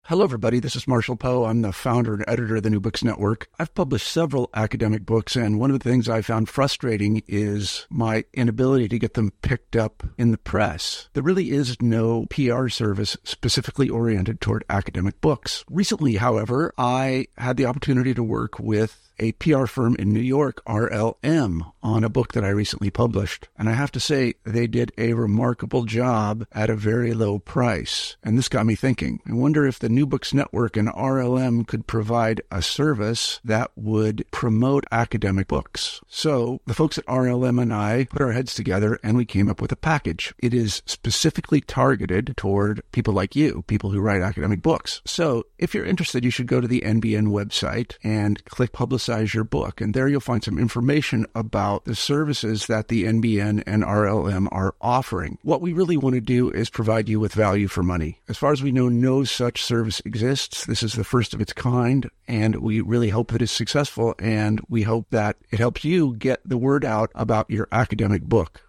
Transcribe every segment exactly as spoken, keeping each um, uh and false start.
Hello, everybody. This is Marshall Poe. I'm the founder and editor of the New Books Network. I've published several academic books, and one of the things I found frustrating is my inability to get them picked up in the press. There really is no P R service specifically oriented toward academic books. Recently, however, I had the opportunity to work with a P R firm in New York, R L M, on a book that I recently published. And I have to say, they did a remarkable job at a very low price. And this got me thinking. I wonder if the New Books Network and R L M could provide a service that would promote academic books. So the folks at R L M and I put our heads together and we came up with a package. It is specifically targeted toward people like you, people who write academic books. So if you're interested, you should go to the N B N website and click Publicize your book, and there you'll find some information about the services that the N B N and R L M are offering. What we really want to do is provide you with value for money. As far as we know, no such service exists. This is the first of its kind, and we really hope that it's successful, and we hope that it helps you get the word out about your academic book.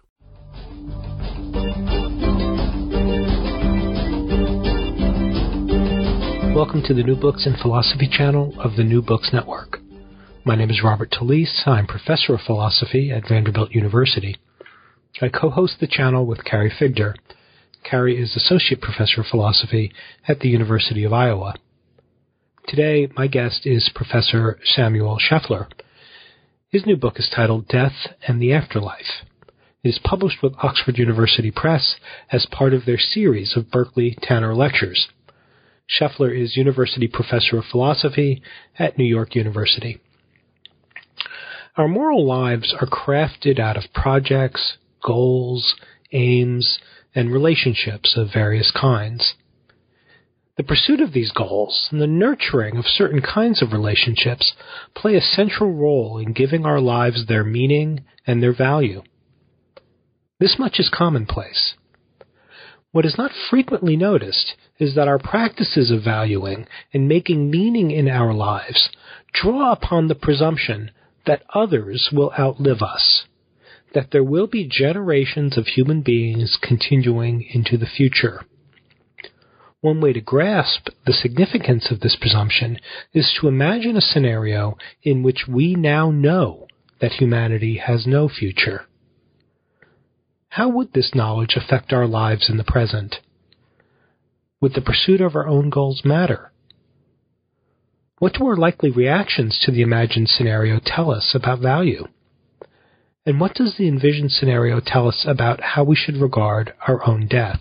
Welcome to the New Books in Philosophy channel of the New Books Network. My name is Robert Talisse. I'm professor of philosophy at Vanderbilt University. I co-host the channel with Carrie Figdor. Carrie is associate professor of philosophy at the University of Iowa. Today, my guest is Professor Samuel Scheffler. His new book is titled Death and the Afterlife. It is published with Oxford University Press as part of their series of Berkeley Tanner Lectures. Scheffler is University Professor of Philosophy at New York University. Our moral lives are crafted out of projects, goals, aims, and relationships of various kinds. The pursuit of these goals and the nurturing of certain kinds of relationships play a central role in giving our lives their meaning and their value. This much is commonplace. What is not frequently noticed is that our practices of valuing and making meaning in our lives draw upon the presumption that others will outlive us, that there will be generations of human beings continuing into the future. One way to grasp the significance of this presumption is to imagine a scenario in which we now know that humanity has no future. How would this knowledge affect our lives in the present? Would the pursuit of our own goals matter? What do our likely reactions to the imagined scenario tell us about value? And what does the envisioned scenario tell us about how we should regard our own death?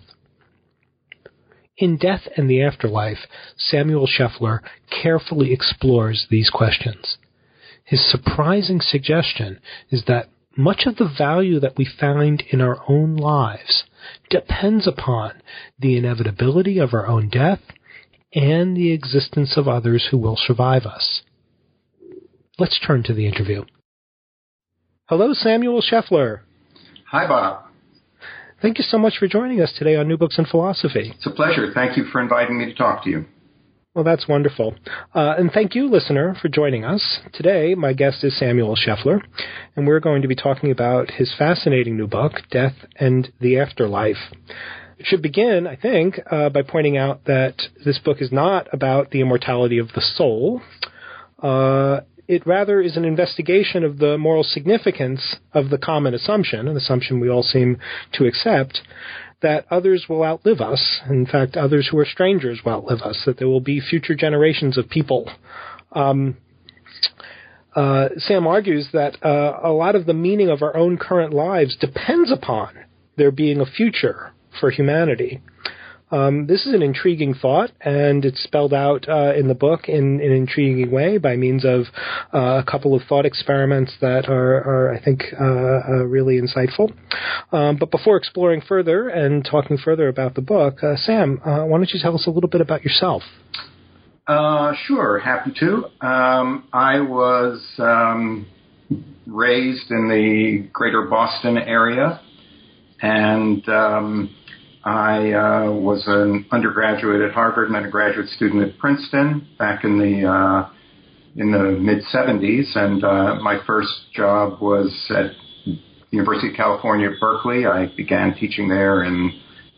In Death and the Afterlife, Samuel Scheffler carefully explores these questions. His surprising suggestion is that much of the value that we find in our own lives depends upon the inevitability of our own death and the existence of others who will survive us. Let's turn to the interview. Hello, Samuel Scheffler. Hi, Bob. Thank you so much for joining us today on New Books in Philosophy. It's a pleasure. Thank you for inviting me to talk to you. Well, that's wonderful. Uh, and thank you, listener, for joining us. Today, my guest is Samuel Scheffler, and we're going to be talking about his fascinating new book, Death and the Afterlife. Should begin, I think, uh, by pointing out that this book is not about the immortality of the soul. Uh, it rather is an investigation of the moral significance of the common assumption, an assumption we all seem to accept, that others will outlive us. In fact, others who are strangers will outlive us, that there will be future generations of people. Um, uh, Sam argues that uh, a lot of the meaning of our own current lives depends upon there being a future for humanity. Um, this is an intriguing thought, and it's spelled out uh, in the book in, in an intriguing way by means of uh, a couple of thought experiments that are, are I think, uh, uh, really insightful. Um, but before exploring further and talking further about the book, uh, Sam, uh, why don't you tell us a little bit about yourself? Uh, sure, happy to. Um, I was um, raised in the greater Boston area, and um, I uh, was an undergraduate at Harvard and then a graduate student at Princeton back in the uh, in the mid seventies, and uh, my first job was at the University of California at Berkeley. I began teaching there in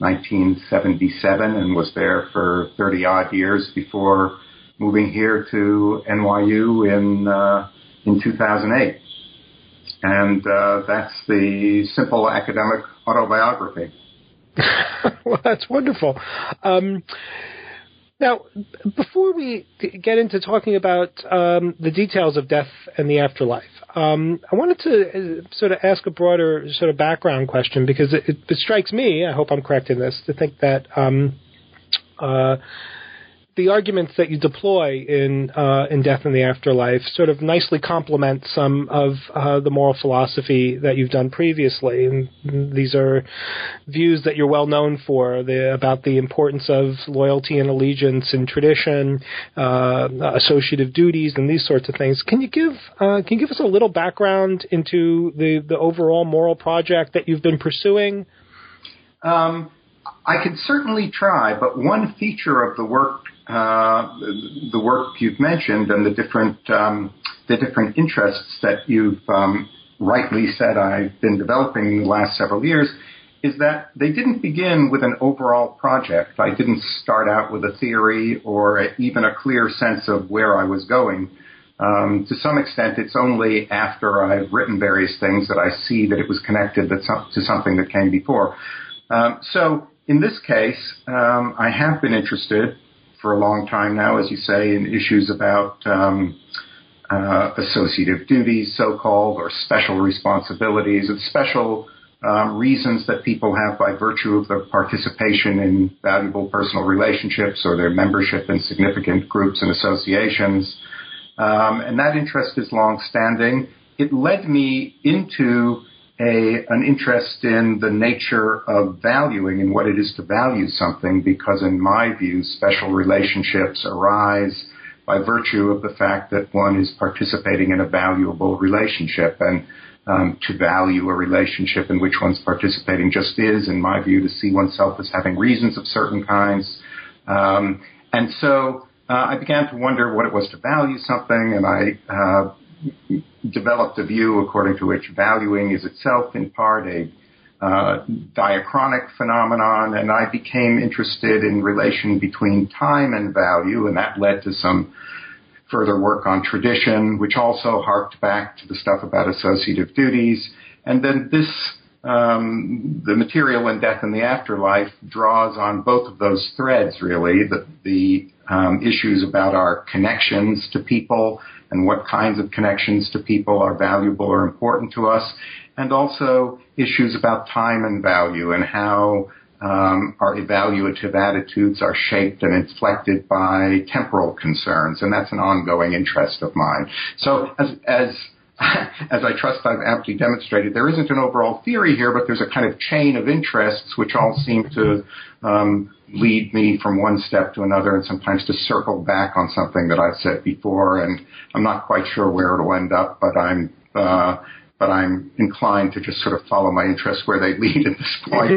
nineteen seventy-seven, and was there for thirty-odd years before moving here to N Y U in uh, in two thousand eight. And uh, that's the simple academic autobiography. Well, that's wonderful. Um, now, before we get into talking about um, the details of death and the afterlife, um, I wanted to uh, sort of ask a broader sort of background question, because it, it, it strikes me, I hope I'm correct in this, to think that um, uh, the arguments that you deploy in uh, in Death and the Afterlife sort of nicely complement some of uh, the moral philosophy that you've done previously. And these are views that you're well known for, the, about the importance of loyalty and allegiance and tradition, uh, associative duties, and these sorts of things. Can you give uh, can you give us a little background into the, the overall moral project that you've been pursuing? Um, I could certainly try, but one feature of the work Uh, the work you've mentioned and the different um, the different interests that you've um, rightly said I've been developing in the last several years is that they didn't begin with an overall project. I didn't start out with a theory or a, even a clear sense of where I was going. Um, to some extent, it's only after I've written various things that I see that it was connected to, some, to something that came before. Um, so in this case, um, I have been interested for a long time now, as you say, in issues about um, uh, associative duties, so-called, or special responsibilities, and special um, reasons that people have by virtue of their participation in valuable personal relationships or their membership in significant groups and associations. Um, and that interest is long-standing. It led me into A, an interest in the nature of valuing and what it is to value something, because in my view, special relationships arise by virtue of the fact that one is participating in a valuable relationship. And um, to value a relationship in which one's participating just is, in my view, to see oneself as having reasons of certain kinds. Um, and so uh, I began to wonder what it was to value something, and I uh, developed a view according to which valuing is itself in part a uh, diachronic phenomenon, and I became interested in relation between time and value, and that led to some further work on tradition, which also harked back to the stuff about associative duties. And then this, um, the material in Death and the Afterlife draws on both of those threads, really, the, the um, issues about our connections to people and what kinds of connections to people are valuable or important to us, and also issues about time and value and how um, our evaluative attitudes are shaped and inflected by temporal concerns, and that's an ongoing interest of mine. So as as as I trust I've aptly demonstrated, there isn't an overall theory here, but there's a kind of chain of interests which all seem to um, lead me from one step to another, and sometimes to circle back on something that I've said before. And I'm not quite sure where it'll end up, but I'm uh, but I'm inclined to just sort of follow my interests where they lead at this point.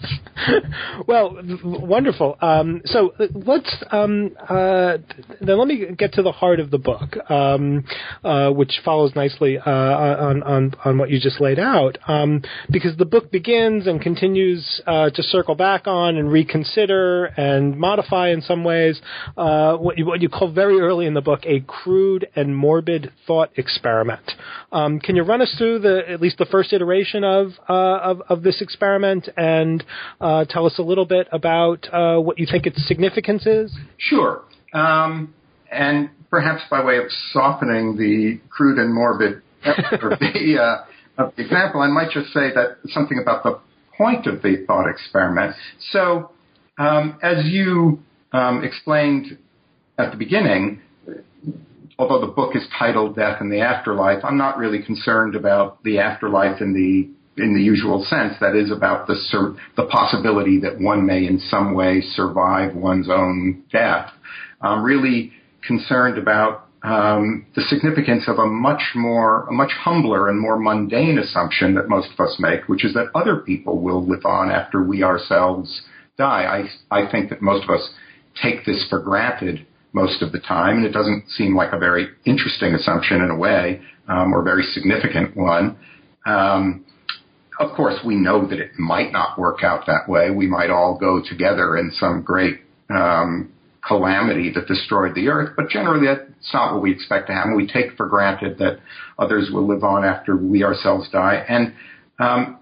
Well, wonderful. Um, so let's um, uh, then let me get to the heart of the book, um, uh, which follows nicely uh, on, on on what you just laid out, um, because the book begins and continues uh, to circle back on and reconsider and modify in some ways uh, what you what you call very early in the book a crude and morbid thought experiment. Um, can you run us through the at least the first iteration of uh, of, of this experiment and uh, tell us a little bit about uh, what you think its significance is? Sure. Um, and perhaps by way of softening the crude and morbid of the, uh, of the example, I might just say that something about the point of the thought experiment. So um, as you um, explained at the beginning, although the book is titled Death and the Afterlife, I'm not really concerned about the afterlife in the in the usual sense. That is about the sur- the possibility that one may in some way survive one's own death. I'm really concerned about um, the significance of a much more, a much humbler and more mundane assumption that most of us make, which is that other people will live on after we ourselves die. I, I think that most of us take this for granted most of the time, and it doesn't seem like a very interesting assumption in a way, um, or a very significant one. Um, of course, we know that it might not work out that way. We might all go together in some great um, calamity that destroyed the earth, but generally that's not what we expect to happen. We take for granted that others will live on after we ourselves die. And um,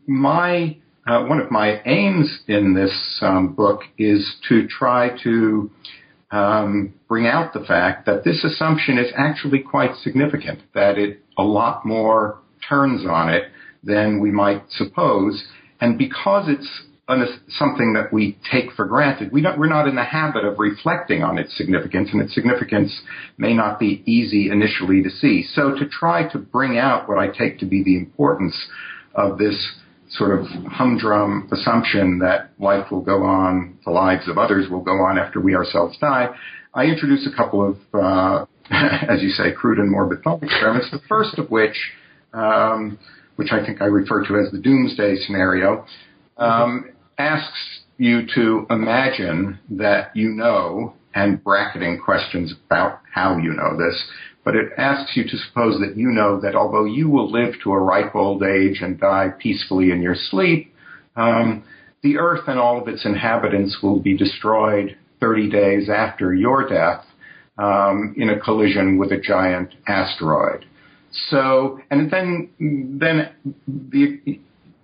my uh, one of my aims in this um, book is to try to um, bring out the fact that this assumption is actually quite significant, that it a lot more turns on it than we might suppose. And because it's something that we take for granted, we don't, we're not in the habit of reflecting on its significance, and its significance may not be easy initially to see. So to try to bring out what I take to be the importance of this sort of humdrum assumption that life will go on, the lives of others will go on after we ourselves die, I introduce a couple of, uh, as you say, crude and morbid thought experiments, the first of which, um, which I think I refer to as the doomsday scenario, um, asks you to imagine that you know, and bracketing questions about how you know this, but it asks you to suppose that you know that although you will live to a ripe old age and die peacefully in your sleep, um, the earth and all of its inhabitants will be destroyed thirty days after your death um, in a collision with a giant asteroid. So, and then, then the,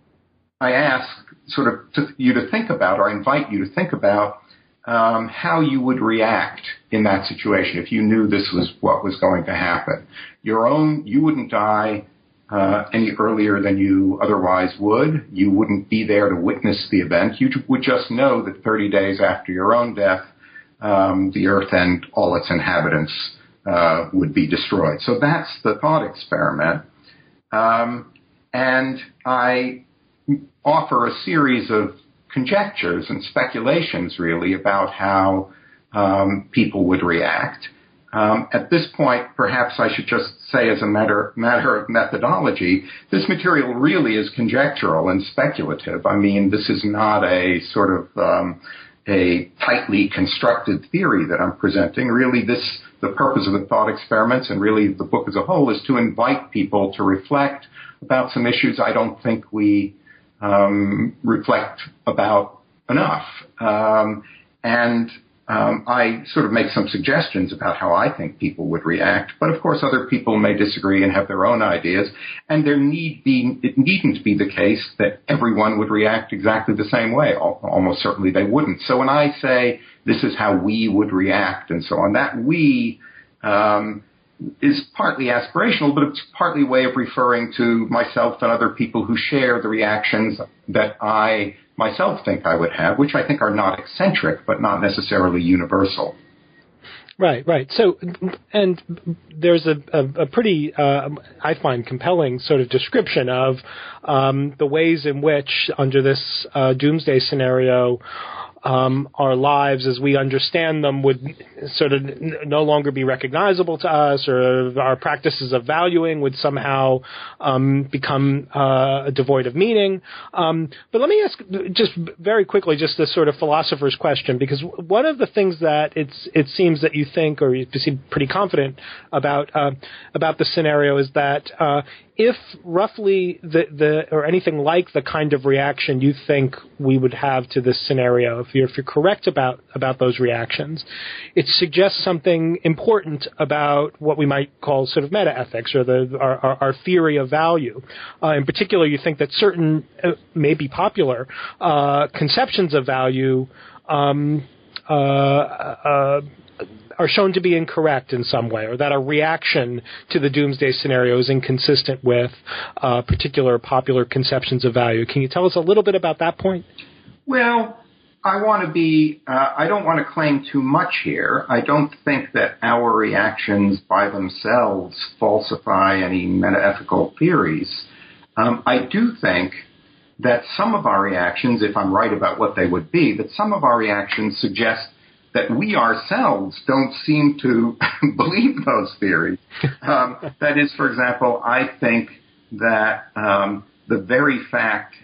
I ask sort of to, you to think about, or I invite you to think about um, how you would react in that situation if you knew this was what was going to happen. Your own, you wouldn't die uh, any earlier than you otherwise would. You wouldn't be there to witness the event. You would just know that thirty days after your own death, um, the earth and all its inhabitants uh, would be destroyed. So that's the thought experiment. Um, and I offer a series of conjectures and speculations, really, about how um, people would react. Um, at this point, perhaps I should just say as a matter, matter of methodology, this material really is conjectural and speculative. I mean, this is not a sort of um, a tightly constructed theory that I'm presenting. Really, this the purpose of the thought experiments and really the book as a whole is to invite people to reflect about some issues I don't think we Um, reflect about enough. Um, and um, I sort of make some suggestions about how I think people would react. But, of course, other people may disagree and have their own ideas. And there need be, it needn't be the case that everyone would react exactly the same way. Almost certainly they wouldn't. So when I say this is how we would react and so on, that we um, is partly aspirational, but it's partly a way of referring to myself and other people who share the reactions that I myself think I would have, which I think are not eccentric, but not necessarily universal. Right, right. So, and there's a, a, a pretty, uh, I find, compelling sort of description of um, the ways in which, under this uh, doomsday scenario, Um, our lives as we understand them would sort of n- no longer be recognizable to us, or our practices of valuing would somehow um, become uh, devoid of meaning. Um, but let me ask just very quickly, just this sort of philosopher's question, because one of the things that it's, it seems that you think, or you seem pretty confident about uh, about the scenario, is that uh, if roughly the, the or anything like the kind of reaction you think we would have to this scenario, if you're, if you're correct about, about those reactions, it suggests something important about what we might call sort of meta-ethics, or the, our, our, our theory of value. Uh, in particular, you think that certain, uh, maybe popular, uh, conceptions of value um, uh, uh, are shown to be incorrect in some way, or that a reaction to the doomsday scenario is inconsistent with uh, particular popular conceptions of value. Can you tell us a little bit about that point? Well, I want to be, uh, I don't want to claim too much here. I don't think that our reactions by themselves falsify any meta-ethical theories. Um, I do think that some of our reactions, if I'm right about what they would be, that some of our reactions suggest that we ourselves don't seem to believe those theories. Um, that is, for example, I think that um, the very fact,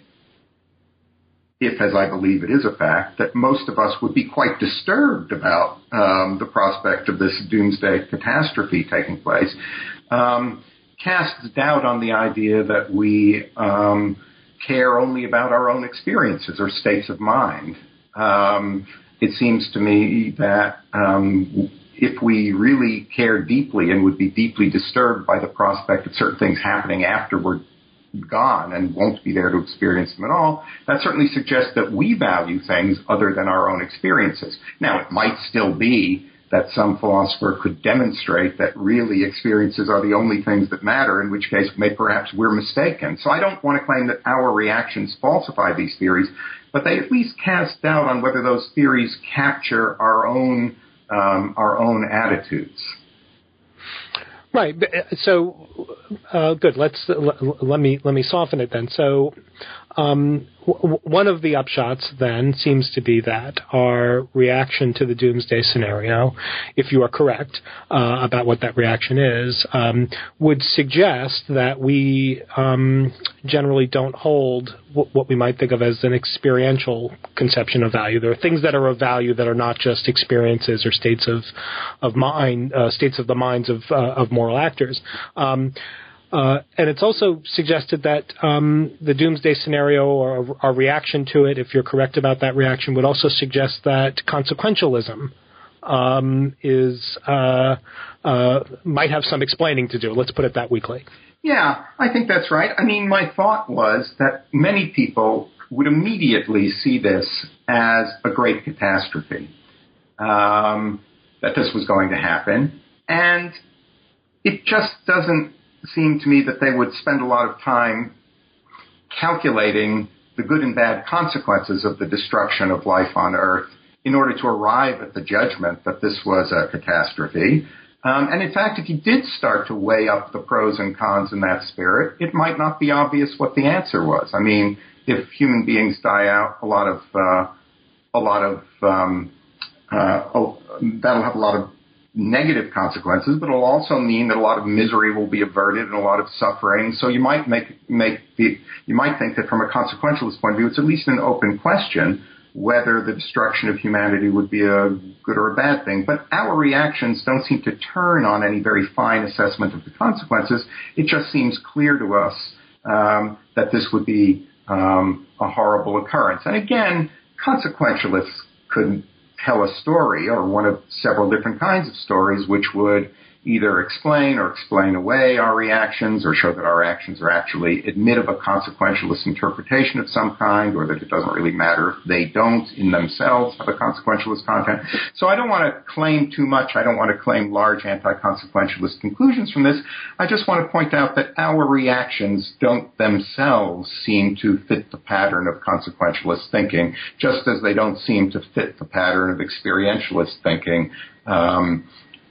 if, as I believe it is a fact, that most of us would be quite disturbed about um, the prospect of this doomsday catastrophe taking place, um, casts doubt on the idea that we um, care only about our own experiences or states of mind. Um, it seems to me that um, if we really care deeply and would be deeply disturbed by the prospect of certain things happening after we're gone and won't be there to experience them at all, that certainly suggests that we value things other than our own experiences. Now, it might still be that some philosopher could demonstrate that really experiences are the only things that matter, in which case may perhaps we're mistaken. So I don't want to claim that our reactions falsify these theories, but they at least cast doubt on whether those theories capture our own um, our own attitudes. Right. So, uh, good. Let's let, let me let me soften it then. So, um, w- one of the upshots then seems to be that our reaction to the doomsday scenario, if you are correct uh, about what that reaction is, um, would suggest that we um, generally don't hold w- what we might think of as an experiential conception of value. There are things that are of value that are not just experiences or states of of mind, uh, states of the minds of uh, of moral actors. Um, Uh, and it's also suggested that um, the doomsday scenario or our reaction to it, if you're correct about that reaction, would also suggest that consequentialism um, is uh, uh, might have some explaining to do. Let's put it that weakly. Yeah, I think that's right. I mean, my thought was that many people would immediately see this as a great catastrophe, um, that this was going to happen. And it just doesn't seemed to me that they would spend a lot of time calculating the good and bad consequences of the destruction of life on Earth in order to arrive at the judgment that this was a catastrophe. Um, and in fact, if you did start to weigh up the pros and cons in that spirit, it might not be obvious what the answer was. I mean, if human beings die out, a lot of, uh, a lot of, um, uh, oh, that'll have a lot of negative consequences, but it'll also mean that a lot of misery will be averted and a lot of suffering. So you might make make the you might think that from a consequentialist point of view, it's at least an open question whether the destruction of humanity would be a good or a bad thing. But our reactions don't seem to turn on any very fine assessment of the consequences. It just seems clear to us um, that this would be um, a horrible occurrence. And again, consequentialists could tell a story or one of several different kinds of stories which would either explain or explain away our reactions or show that our actions are actually admit of a consequentialist interpretation of some kind, or that it doesn't really matter if they don't in themselves have a consequentialist content. So I don't want to claim too much. I don't want to claim large anti-consequentialist conclusions from this. I just want to point out that our reactions don't themselves seem to fit the pattern of consequentialist thinking, just as they don't seem to fit the pattern of experientialist thinking, um,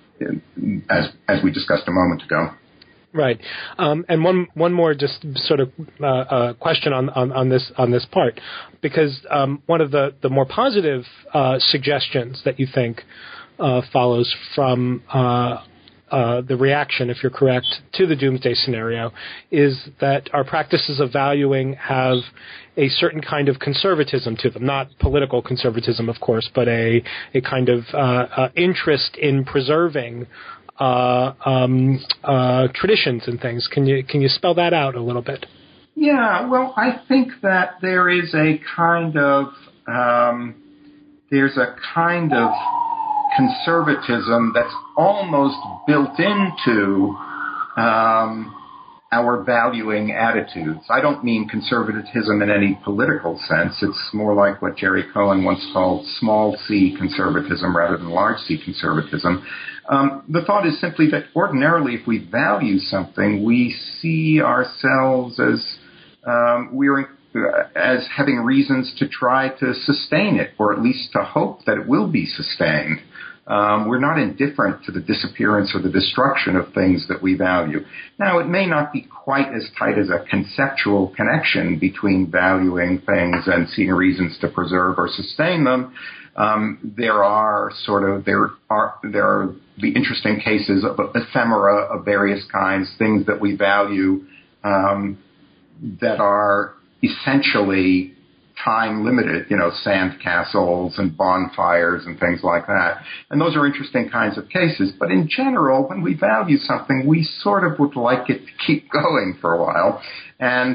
as as we discussed a moment ago. Right, um, and one one more just sort of uh, uh, question on, on, on this on this part, because um, one of the, the more positive uh, suggestions that you think uh, follows from uh, uh, the reaction, if you're correct, to the doomsday scenario, is that our practices of valuing have a certain kind of conservatism to them, not political conservatism, of course, but a a kind of uh, uh, interest in preserving uh, um, uh, traditions and things. Can you can you spell that out a little bit? Yeah, well, I think that there is a kind of um, there's a kind of conservatism that's almost built into um, our valuing attitudes. I don't mean conservatism in any political sense. It's more like what Jerry Cohen once called small c conservatism rather than large c conservatism. Um, the thought is simply that ordinarily if we value something, we see ourselves as um, we're as having reasons to try to sustain it, or at least to hope that it will be sustained. Um, we're not indifferent to the disappearance or the destruction of things that we value. Now, it may not be quite as tight as a conceptual connection between valuing things and seeing reasons to preserve or sustain them. Um, there are sort of, there are, there are the interesting cases of ephemera of various kinds, things that we value um, that are essentially time limited, you know, sand castles and bonfires and things like that. And those are interesting kinds of cases. But in general, when we value something, we sort of would like it to keep going for a while. And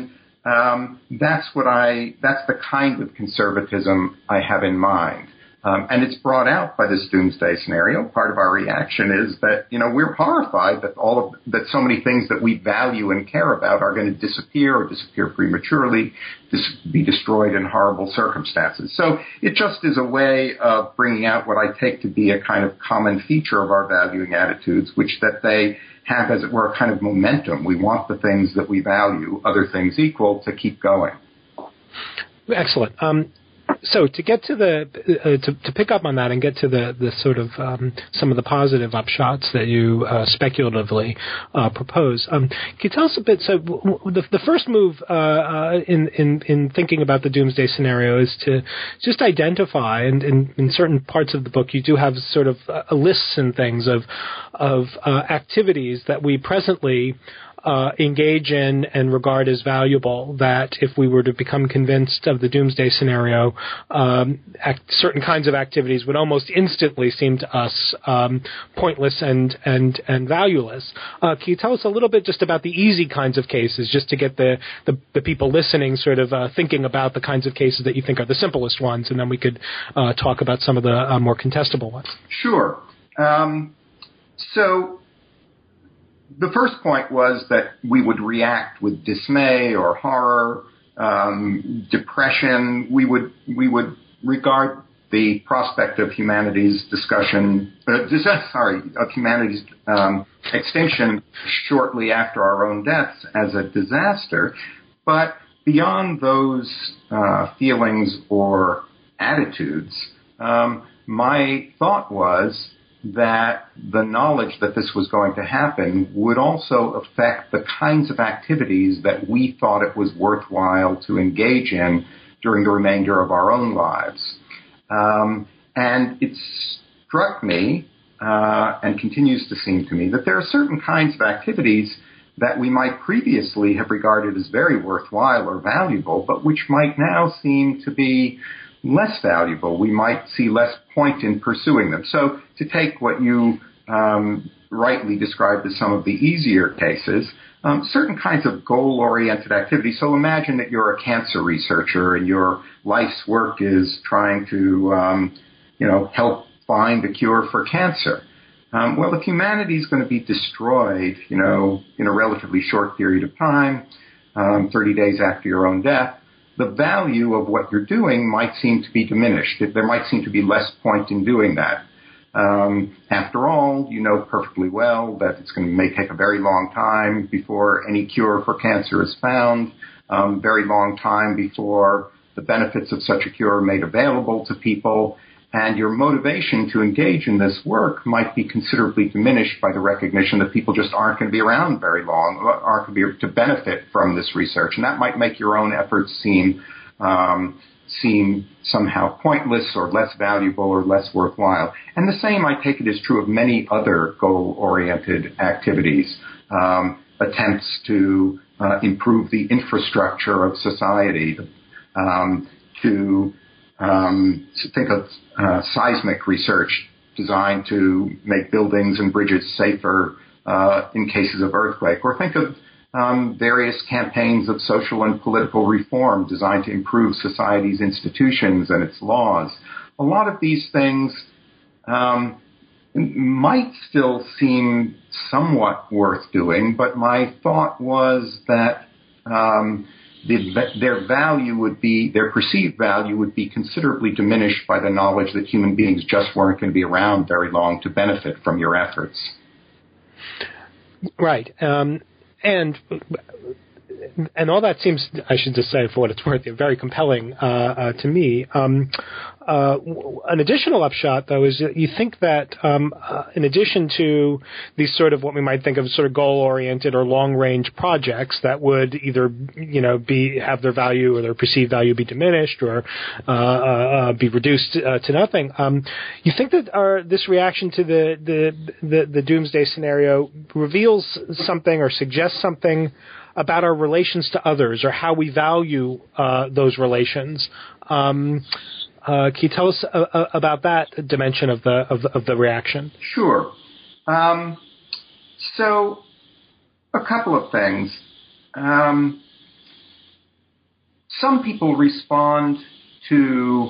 um, that's what I, that's the kind of conservatism I have in mind. Um, and it's brought out by this doomsday scenario. Part of our reaction is that, you know, we're horrified that all of, that so many things that we value and care about are going to disappear or disappear prematurely, dis- be destroyed in horrible circumstances. So it just is a way of bringing out what I take to be a kind of common feature of our valuing attitudes, which that they have, as it were, a kind of momentum. We want the things that we value, other things equal, to keep going. Excellent. Um, So to get to the uh, to, to pick up on that and get to the, the sort of um, some of the positive upshots that you uh, speculatively uh, propose, um, can you tell us a bit? So w- the, the first move uh, uh, in, in in thinking about the doomsday scenario is to just identify, and in, in certain parts of the book you do have sort of uh, lists and things of of uh, activities that we presently Uh, engage in and regard as valuable, that if we were to become convinced of the doomsday scenario, um, act, certain kinds of activities would almost instantly seem to us um, pointless and and and valueless. Uh, can you tell us a little bit just about the easy kinds of cases, just to get the the, the people listening sort of uh, thinking about the kinds of cases that you think are the simplest ones, and then we could uh, talk about some of the uh, more contestable ones? Sure. Um, so. The first point was that we would react with dismay or horror, um, depression. We would we would regard the prospect of humanity's discussion, uh, sorry, of humanity's um, extinction shortly after our own deaths as a disaster. But beyond those uh, feelings or attitudes, um, my thought was that the knowledge that this was going to happen would also affect the kinds of activities that we thought it was worthwhile to engage in during the remainder of our own lives. Um, and it struck me, uh, and continues to seem to me, that there are certain kinds of activities that we might previously have regarded as very worthwhile or valuable, but which might now seem to be less valuable. We might see less point in pursuing them. So to take what you um, rightly described as some of the easier cases, um, certain kinds of goal-oriented activities. So imagine that you're a cancer researcher and your life's work is trying to, um, you know, help find a cure for cancer. Um, well, if humanity is going to be destroyed, you know, in a relatively short period of time, um, thirty days after your own death, the value of what you're doing might seem to be diminished. There might seem to be less point in doing that. Um, after all, you know perfectly well that it's going to may take a very long time before any cure for cancer is found, um, very long time before the benefits of such a cure are made available to people, and your motivation to engage in this work might be considerably diminished by the recognition that people just aren't going to be around very long, aren't going to be able to benefit from this research. And that might make your own efforts seem um, seem somehow pointless or less valuable or less worthwhile. And the same, I take it, is true of many other goal-oriented activities, um, attempts to uh, improve the infrastructure of society, um, to Um, so think of uh, seismic research designed to make buildings and bridges safer uh, in cases of earthquake. Or think of um, various campaigns of social and political reform designed to improve society's institutions and its laws. A lot of these things um, might still seem somewhat worth doing, but my thought was that um, The, their value would be, their perceived value would be considerably diminished by the knowledge that human beings just weren't going to be around very long to benefit from your efforts. Right. Um, and and all that seems, I should just say for what it's worth, very compelling uh, uh, to me. Um, uh, an additional upshot, though, is that you think that um, uh, in addition to these sort of what we might think of sort of goal-oriented or long-range projects that would either, you know, be have their value or their perceived value be diminished or uh, uh, be reduced uh, to nothing, um, you think that our, this reaction to the, the, the, the doomsday scenario reveals something or suggests something about our relations to others or how we value uh, those relations. Um, uh, can you tell us uh, uh, about that dimension of the of the, of the reaction? Sure. Um, so, a couple of things. Um, some people respond to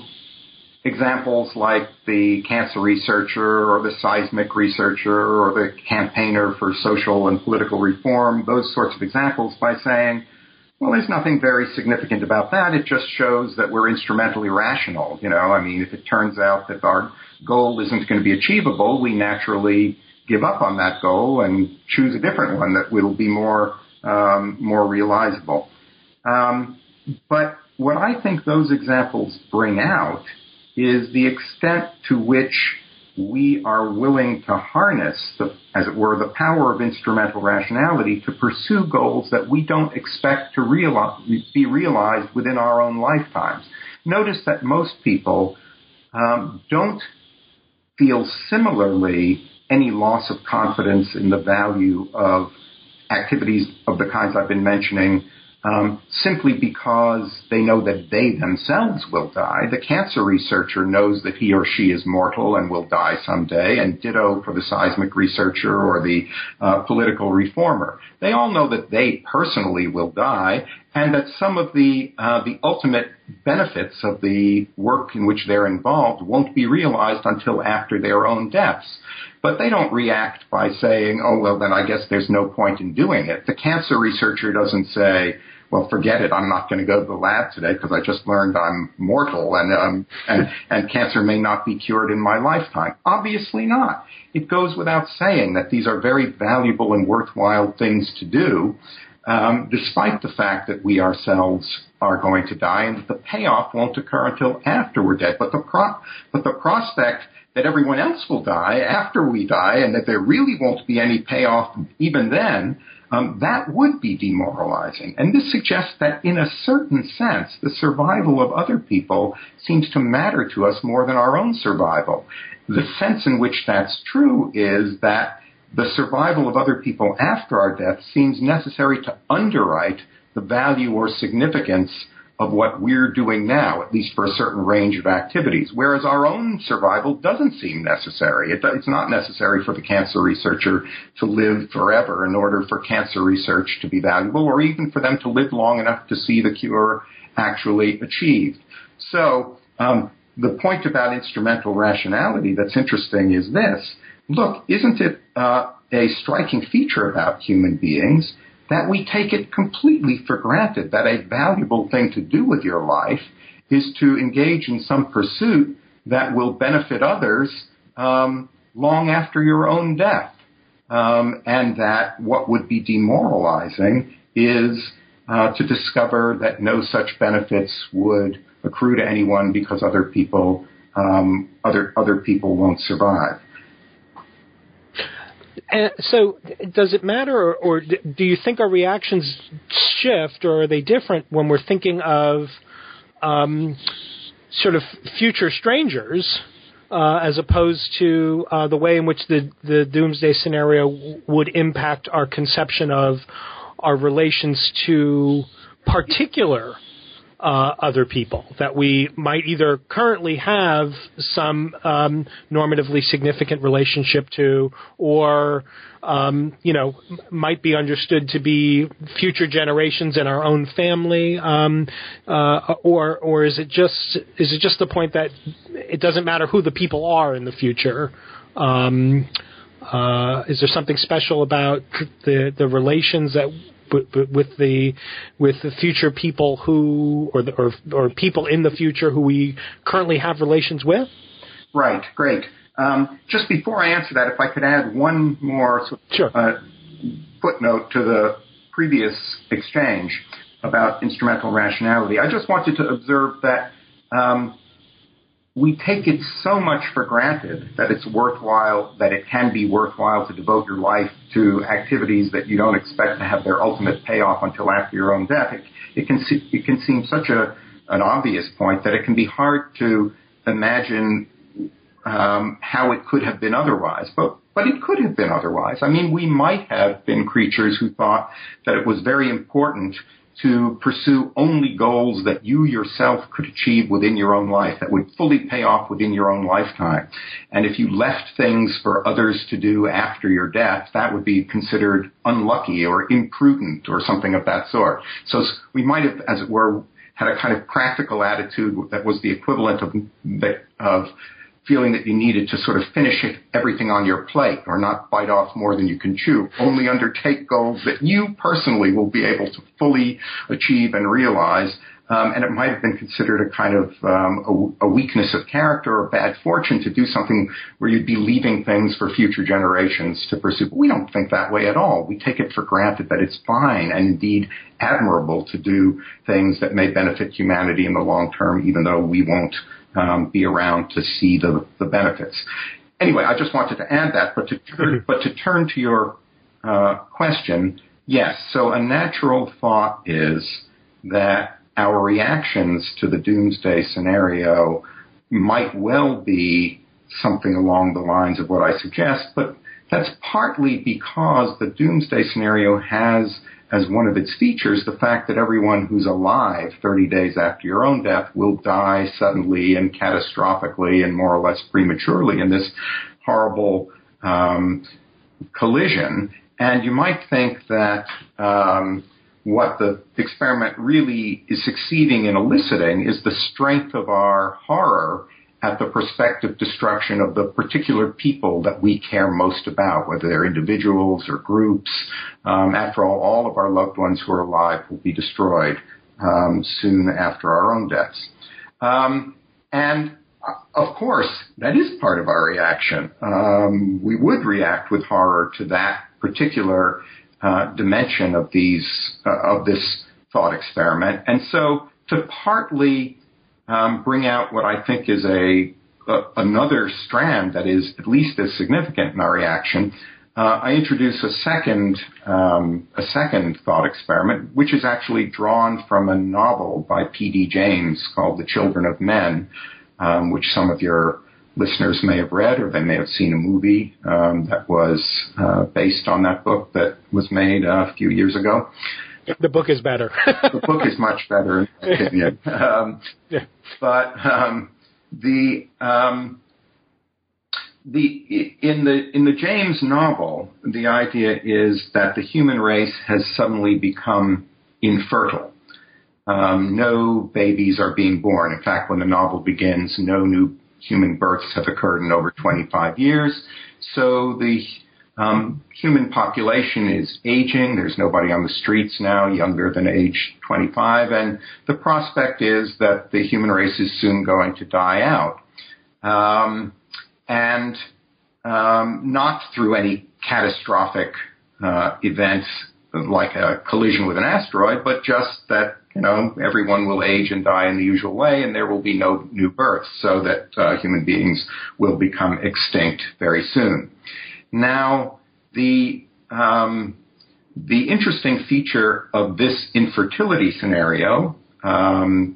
examples like the cancer researcher or the seismic researcher or the campaigner for social and political reform, those sorts of examples, by saying, well, there's nothing very significant about that. It just shows that we're instrumentally rational. You know, I mean, if it turns out that our goal isn't going to be achievable, we naturally give up on that goal and choose a different one that will be more um, more realizable. Um, but what I think those examples bring out is the extent to which we are willing to harness, the, as it were, the power of instrumental rationality to pursue goals that we don't expect to realize, be realized within our own lifetimes. Notice that most people um, don't feel similarly any loss of confidence in the value of activities of the kinds I've been mentioning, Um, simply because they know that they themselves will die. The cancer researcher knows that he or she is mortal and will die someday, and ditto for the seismic researcher or the uh, political reformer. They all know that they personally will die, and that some of the uh, the ultimate benefits of the work in which they're involved won't be realized until after their own deaths. But they don't react by saying, oh, well, then I guess there's no point in doing it. The cancer researcher doesn't say, well, forget it, I'm not going to go to the lab today because I just learned I'm mortal and, um, and, and cancer may not be cured in my lifetime. Obviously not. It goes without saying that these are very valuable and worthwhile things to do, um, despite the fact that we ourselves are going to die and that the payoff won't occur until after we're dead. But the pro- but the prospect that everyone else will die after we die and that there really won't be any payoff even then, um, that would be demoralizing. And this suggests that in a certain sense, the survival of other people seems to matter to us more than our own survival. The sense in which that's true is that the survival of other people after our death seems necessary to underwrite the value or significance of what we're doing now, at least for a certain range of activities, whereas our own survival doesn't seem necessary. It, it's not necessary for the cancer researcher to live forever in order for cancer research to be valuable, or even for them to live long enough to see the cure actually achieved. So um, the point about instrumental rationality that's interesting is this. Look, isn't it uh, a striking feature about human beings that we take it completely for granted that a valuable thing to do with your life is to engage in some pursuit that will benefit others um, long after your own death, um, and that what would be demoralizing is uh, to discover that no such benefits would accrue to anyone because other people um, other other people won't survive. And so does it matter, or, or do you think our reactions shift, or are they different when we're thinking of um, sort of future strangers uh, as opposed to uh, the way in which the, the doomsday scenario would impact our conception of our relations to particular Uh, other people that we might either currently have some um, normatively significant relationship to, or um, you know, m- might be understood to be future generations in our own family, um, uh, or or is it just is it just the point that it doesn't matter who the people are in the future? Um, uh, is there something special about the the relations that with the with the future people who or, the, or or people in the future who we currently have relations with? Right, great. Um, just before I answer that, if I could add one more sort of, sure. uh, footnote to the previous exchange about instrumental rationality. I just wanted to observe that um, we take it so much for granted that it's worthwhile, that it can be worthwhile to devote your life to activities that you don't expect to have their ultimate payoff until after your own death. It, it can see, it can seem such a an obvious point that it can be hard to imagine um, how it could have been otherwise. But but it could have been otherwise. I mean, we might have been creatures who thought that it was very important to pursue only goals that you yourself could achieve within your own life, that would fully pay off within your own lifetime. And if you left things for others to do after your death, that would be considered unlucky or imprudent or something of that sort. So we might have, as it were, had a kind of practical attitude that was the equivalent of, of feeling that you needed to sort of finish everything on your plate or not bite off more than you can chew, only undertake goals that you personally will be able to fully achieve and realize. Um, and it might have been considered a kind of um, a, a weakness of character or bad fortune to do something where you'd be leaving things for future generations to pursue. But we don't think that way at all. We take it for granted that it's fine and indeed admirable to do things that may benefit humanity in the long term, even though we won't um, be around to see the, the benefits. Anyway, I just wanted to add that. But to, tur- but to turn to your uh, question, yes. So a natural thought is that our reactions to the doomsday scenario might well be something along the lines of what I suggest, but that's partly because the doomsday scenario has as one of its features the fact that everyone who's alive thirty days after your own death will die suddenly and catastrophically and more or less prematurely in this horrible um, collision. And you might think that um, what the experiment really is succeeding in eliciting is the strength of our horror at the prospective destruction of the particular people that we care most about, whether they're individuals or groups. Um, after all, all of our loved ones who are alive will be destroyed um, soon after our own deaths. Um, and, uh, of course, that is part of our reaction. Um, we would react with horror to that particular Uh, dimension of these uh, of this thought experiment, and so to partly um, bring out what I think is a, a another strand that is at least as significant in our reaction, uh, I introduce a second um, a second thought experiment, which is actually drawn from a novel by P D James called *The Children of Men*, um, which some of your listeners may have read, or they may have seen a movie um, that was uh, based on that book that was made uh, a few years ago. The book is better. The book is much better, in my opinion. Um, yeah. But um, the um, the in the in the James novel, the idea is that the human race has suddenly become infertile. Um, no babies are being born. In fact, when the novel begins, no new human births have occurred in over twenty-five years. So the um, human population is aging. There's nobody on the streets now younger than age twenty-five. And the prospect is that the human race is soon going to die out. Um, and um, not through any catastrophic uh, events like a collision with an asteroid, but just that, you know, everyone will age and die in the usual way, and there will be no new births, so that uh, human beings will become extinct very soon. Now, the um, the interesting feature of this infertility scenario, um,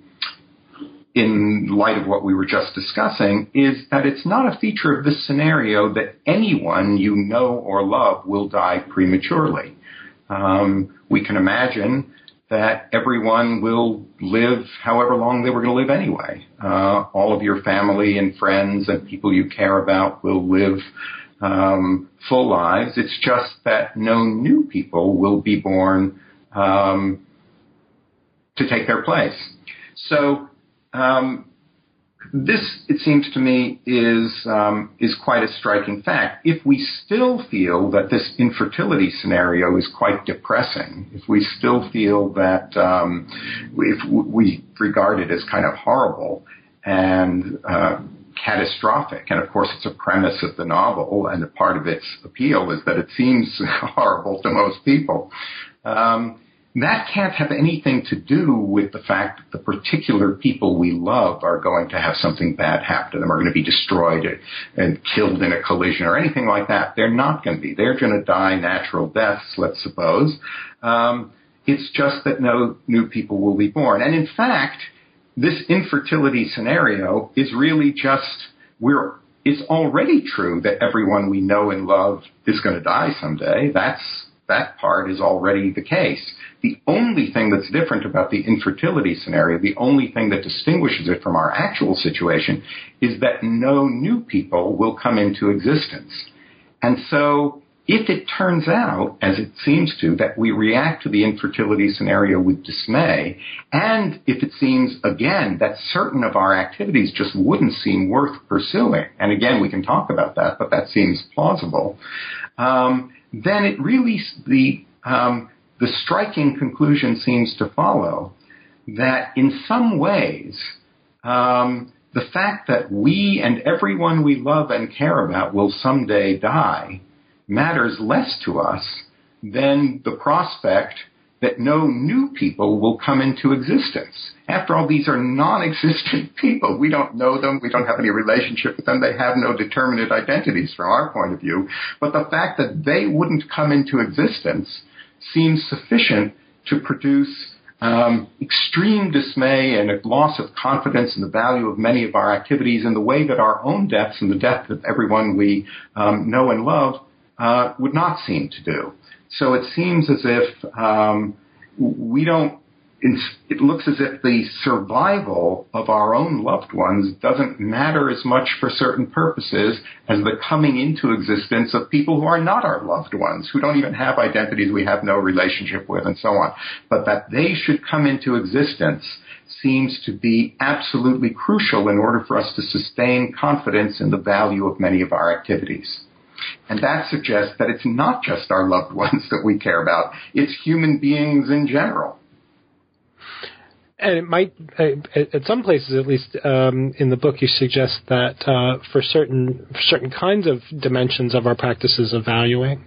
in light of what we were just discussing, is that it's not a feature of this scenario that anyone you know or love will die prematurely. Um, we can imagine that everyone will live however long they were going to live anyway. Uh, all of your family and friends and people you care about will live um, full lives. It's just that no new people will be born um, to take their place. So um, this, it seems to me, is um, is quite a striking fact. If we still feel that this infertility scenario is quite depressing, if we still feel that um, if we regard it as kind of horrible and uh, catastrophic, and of course it's a premise of the novel, and a part of its appeal is that it seems horrible to most people, um, that can't have anything to do with the fact that the particular people we love are going to have something bad happen to them, are going to be destroyed and killed in a collision or anything like that. They're not going to be. They're going to die natural deaths, let's suppose. Um, it's just that no new people will be born. And in fact, this infertility scenario is really just, we're, it's already true that everyone we know and love is going to die someday. That's, that part is already the case. The only thing that's different about the infertility scenario, the only thing that distinguishes it from our actual situation, is that no new people will come into existence. And so if it turns out, as it seems to, that we react to the infertility scenario with dismay, and if it seems, again, that certain of our activities just wouldn't seem worth pursuing, and again, we can talk about that, but that seems plausible, um, then it really, the, um, the striking conclusion seems to follow that in some ways, um, the fact that we and everyone we love and care about will someday die matters less to us than the prospect that no new people will come into existence. After all, these are non-existent people. We don't know them. We don't have any relationship with them. They have no determinate identities from our point of view. But the fact that they wouldn't come into existence seems sufficient to produce um, extreme dismay and a loss of confidence in the value of many of our activities in the way that our own deaths and the death of everyone we um, know and love Uh, would not seem to do. So it seems as if um, we don't, it looks as if the survival of our own loved ones doesn't matter as much for certain purposes as the coming into existence of people who are not our loved ones, who don't even have identities we have no relationship with and so on. But that they should come into existence seems to be absolutely crucial in order for us to sustain confidence in the value of many of our activities. And that suggests that it's not just our loved ones that we care about. It's human beings in general. And it might, at some places at least, um, in the book, you suggest that uh, for certain for certain kinds of dimensions of our practices of valuing,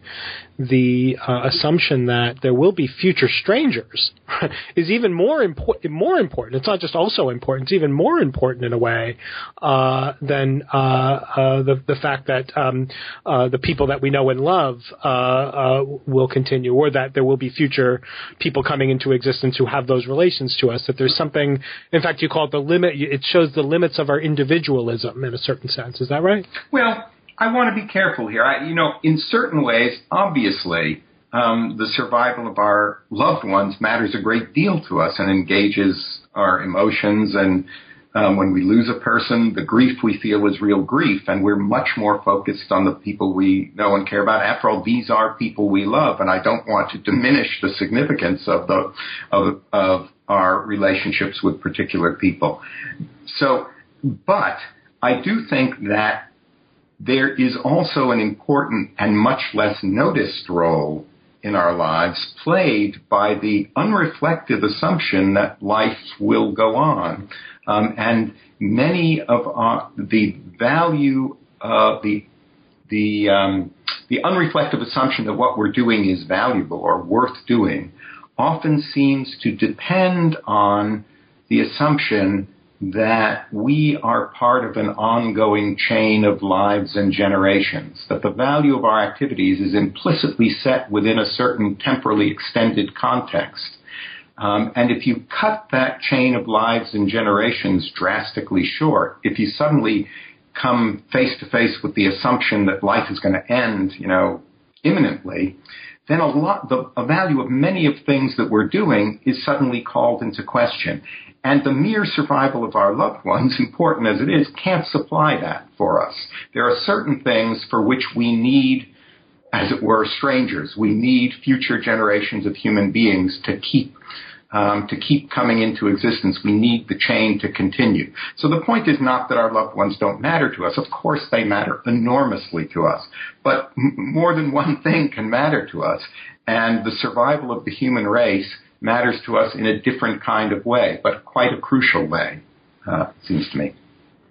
the uh, assumption that there will be future strangers is even more important. More important. It's not just also important; it's even more important in a way uh, than uh, uh, the the fact that um, uh, the people that we know and love uh, uh, will continue, or that there will be future people coming into existence who have those relations to us. That there's something. In fact, you call it the limit. It shows the limits of our individualism in a certain sense. Is that right? Well, I want to be careful here. I, you know, in certain ways, obviously, um, the survival of our loved ones matters a great deal to us and engages our emotions. And um, when we lose a person, the grief we feel is real grief, and we're much more focused on the people we know and care about. After all, these are people we love, and I don't want to diminish the significance of the of, of our relationships with particular people. So, but I do think that there is also an important and much less noticed role in our lives played by the unreflective assumption that life will go on. Um, and many of our, the value of the, the, um, the unreflective assumption that what we're doing is valuable or worth doing often seems to depend on the assumption that we are part of an ongoing chain of lives and generations, that the value of our activities is implicitly set within a certain temporally extended context. Um, and if you cut that chain of lives and generations drastically short, if you suddenly come face to face with the assumption that life is going to end, you know, imminently, then a lot, the a value of many of things that we're doing is suddenly called into question. And the mere survival of our loved ones, important as it is, can't supply that for us. There are certain things for which we need, as it were, strangers. We need future generations of human beings to keep um, to keep coming into existence. We need the chain to continue. So the point is not that our loved ones don't matter to us. Of course they matter enormously to us. But m- more than one thing can matter to us. And the survival of the human race matters to us in a different kind of way, but quite a crucial way, uh, it seems to me.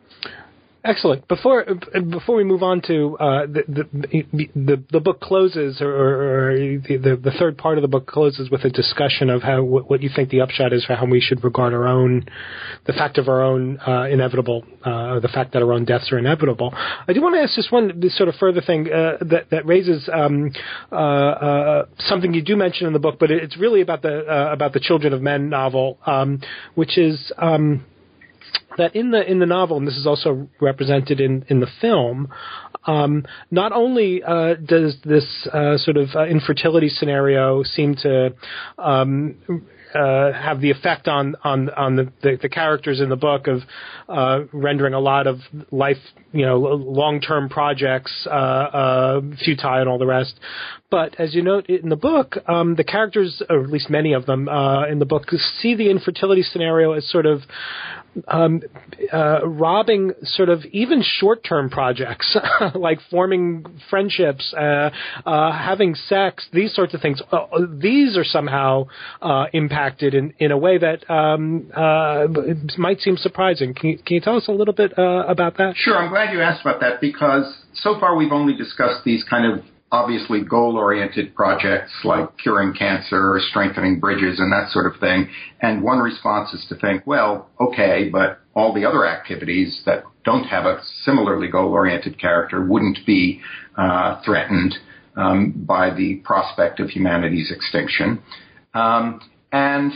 Excellent. Before before we move on to uh, the, the the the book closes, or, or the the third part of the book closes with a discussion of how what you think the upshot is for how we should regard our own, the fact of our own uh, inevitable, uh, the fact that our own deaths are inevitable. I do want to ask just one this sort of further thing uh, that that raises um, uh, uh, something you do mention in the book, but it's really about the uh, about the Children of Men novel, um, which is. Um, That in the in the novel, and this is also represented in, in the film, um, not only uh, does this uh, sort of uh, infertility scenario seem to um, uh, have the effect on on on the, the, the characters in the book of uh, rendering a lot of life, you know, long-term projects uh, uh, futile and all the rest. But as you note in the book, um, the characters, or at least many of them uh, in the book, see the infertility scenario as sort of um, uh, robbing sort of even short-term projects like forming friendships, uh, uh, having sex, these sorts of things. Uh, these are somehow uh, impacted in, in a way that um, uh, might seem surprising. Can you, can you tell us a little bit uh, about that? Sure. I'm glad you asked about that, because so far we've only discussed these kind of obviously goal-oriented projects like curing cancer or strengthening bridges and that sort of thing. And one response is to think, well, okay, but all the other activities that don't have a similarly goal-oriented character wouldn't be uh, threatened um, by the prospect of humanity's extinction. Um, and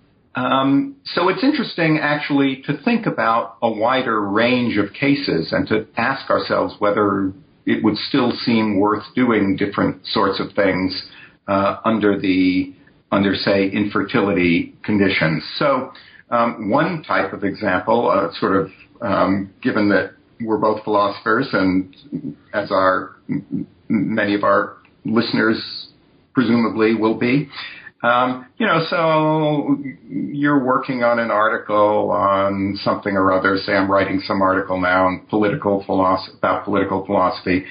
um, so it's interesting, actually, to think about a wider range of cases and to ask ourselves whether it would still seem worth doing different sorts of things uh, under the, under, say, infertility conditions. So um, one type of example, uh, sort of um, given that we're both philosophers and as our many of our listeners presumably will be, Um, you know, so you're working on an article on something or other. Say I'm writing some article now on political philosophy, about political philosophy.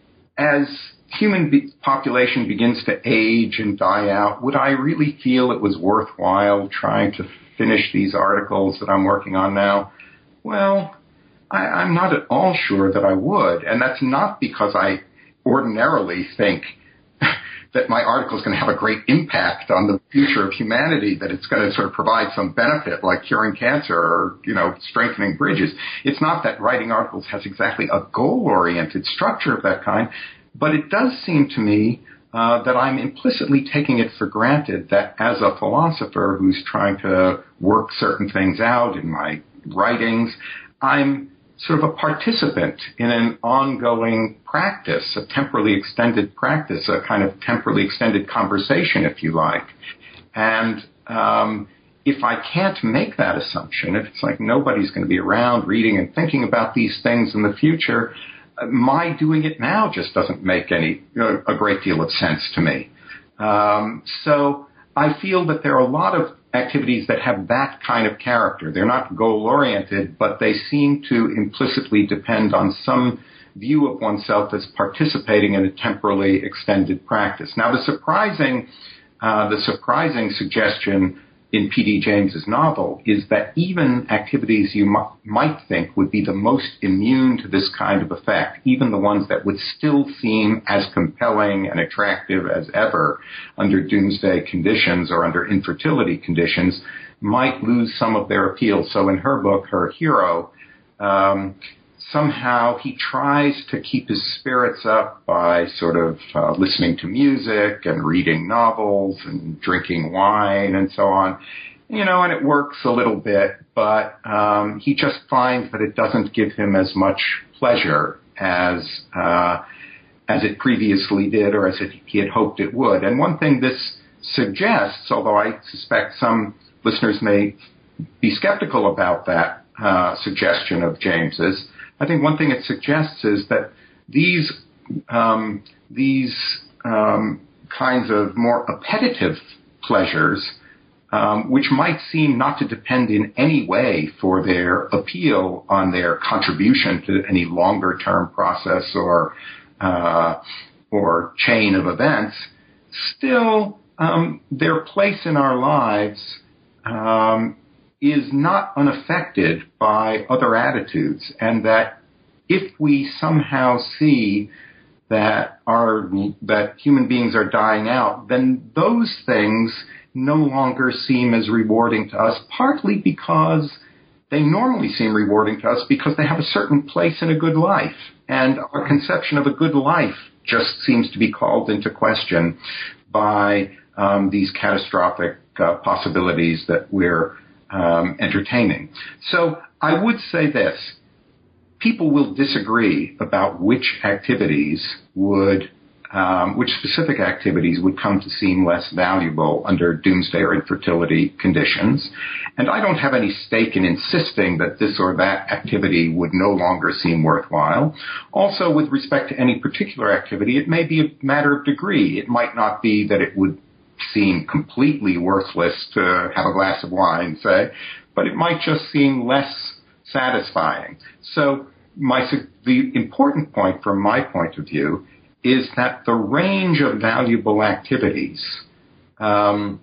As human be- population begins to age and die out, would I really feel it was worthwhile trying to finish these articles that I'm working on now? Well, I, I'm not at all sure that I would. And that's not because I ordinarily think that my article is going to have a great impact on the future of humanity, that it's going to sort of provide some benefit like curing cancer or, you know, strengthening bridges. It's not that writing articles has exactly a goal-oriented structure of that kind, but it does seem to me uh, that I'm implicitly taking it for granted that as a philosopher who's trying to work certain things out in my writings, I'm sort of a participant in an ongoing practice, a temporally extended practice, a kind of temporally extended conversation, if you like. And um, if I can't make that assumption, if it's like nobody's going to be around reading and thinking about these things in the future, my doing it now just doesn't make any you know, a great deal of sense to me. Um, so I feel that there are a lot of activities that have that kind of character. They're not goal-oriented, but they seem to implicitly depend on some view of oneself as participating in a temporally extended practice. Now, the surprising, uh, the surprising suggestion in P D James's novel is that even activities you m- might think would be the most immune to this kind of effect, even the ones that would still seem as compelling and attractive as ever under doomsday conditions or under infertility conditions, might lose some of their appeal. So in her book, her hero, um, somehow he tries to keep his spirits up by sort of uh, listening to music and reading novels and drinking wine and so on. You know, and it works a little bit, but um, he just finds that it doesn't give him as much pleasure as uh, as it previously did or as it, he had hoped it would. And one thing this suggests, although I suspect some listeners may be skeptical about that uh, suggestion of James's, I think one thing it suggests is that these um, these um, kinds of more appetitive pleasures, um, which might seem not to depend in any way for their appeal on their contribution to any longer-term process or uh, or chain of events, still um, their place in our lives Um, is not unaffected by other attitudes, and that if we somehow see that our that human beings are dying out, then those things no longer seem as rewarding to us, partly because they normally seem rewarding to us because they have a certain place in a good life, and our conception of a good life just seems to be called into question by um, these catastrophic uh, possibilities that we're Um, entertaining. So I would say this. People will disagree about which activities would um, which specific activities would come to seem less valuable under doomsday or infertility conditions. And I don't have any stake in insisting that this or that activity would no longer seem worthwhile. Also, with respect to any particular activity, it may be a matter of degree. It might not be that it would seem completely worthless to have a glass of wine, say, but it might just seem less satisfying. So my, the important point from my point of view is that the range of valuable activities um,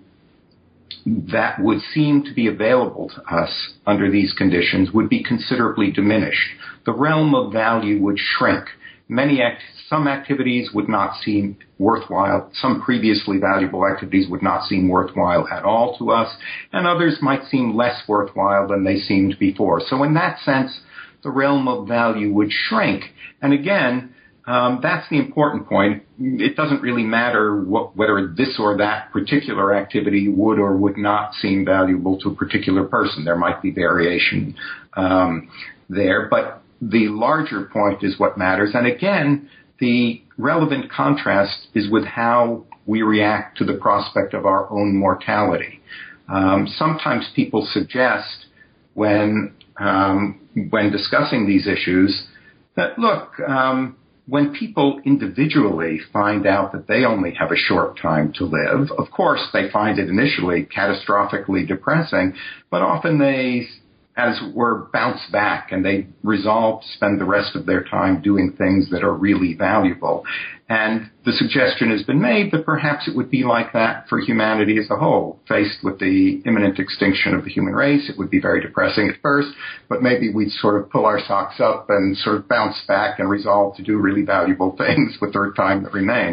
that would seem to be available to us under these conditions would be considerably diminished. The realm of value would shrink. Many act- some activities would not seem worthwhile. Some previously valuable activities would not seem worthwhile at all to us, and others might seem less worthwhile than they seemed before. So in that sense, the realm of value would shrink. And again, um, that's the important point. It doesn't really matter what, whether this or that particular activity would or would not seem valuable to a particular person. There might be variation um, there, but the larger point is what matters. And again, the relevant contrast is with how we react to the prospect of our own mortality. Um, sometimes people suggest when um, when discussing these issues that, look, um, when people individually find out that they only have a short time to live, of course they find it initially catastrophically depressing, but often they, as it were, bounce back and they resolve to spend the rest of their time doing things that are really valuable. And the suggestion has been made that perhaps it would be like that for humanity as a whole. Faced with the imminent extinction of the human race, it would be very depressing at first, but maybe we'd sort of pull our socks up and sort of bounce back and resolve to do really valuable things with the time that remains.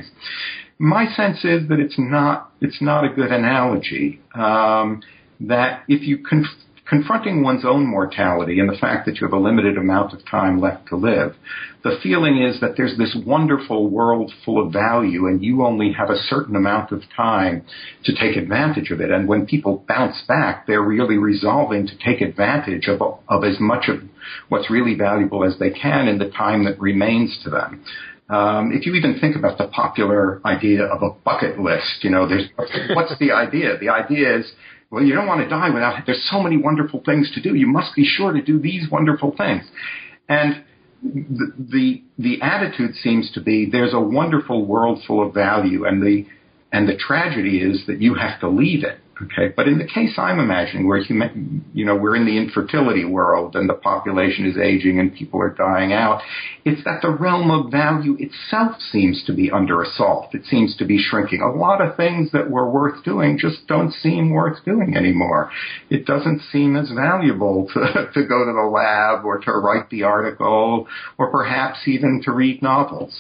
My sense is that it's not, it's not a good analogy, um, that if you conf- confronting one's own mortality and the fact that you have a limited amount of time left to live, the feeling is that there's this wonderful world full of value and you only have a certain amount of time to take advantage of it. And when people bounce back, they're really resolving to take advantage of, of as much of what's really valuable as they can in the time that remains to them. Um, if you even think about the popular idea of a bucket list, you know, there's, what's the idea? The idea is, well, you don't want to die without, there's so many wonderful things to do. You must be sure to do these wonderful things. And the, the, the attitude seems to be there's a wonderful world full of value, and the, and the tragedy is that you have to leave it. Okay. But in the case I'm imagining where, human, you know, we're in the infertility world and the population is aging and people are dying out, it's that the realm of value itself seems to be under assault. It seems to be shrinking. A lot of things that were worth doing just don't seem worth doing anymore. It doesn't seem as valuable to, to go to the lab or to write the article or perhaps even to read novels.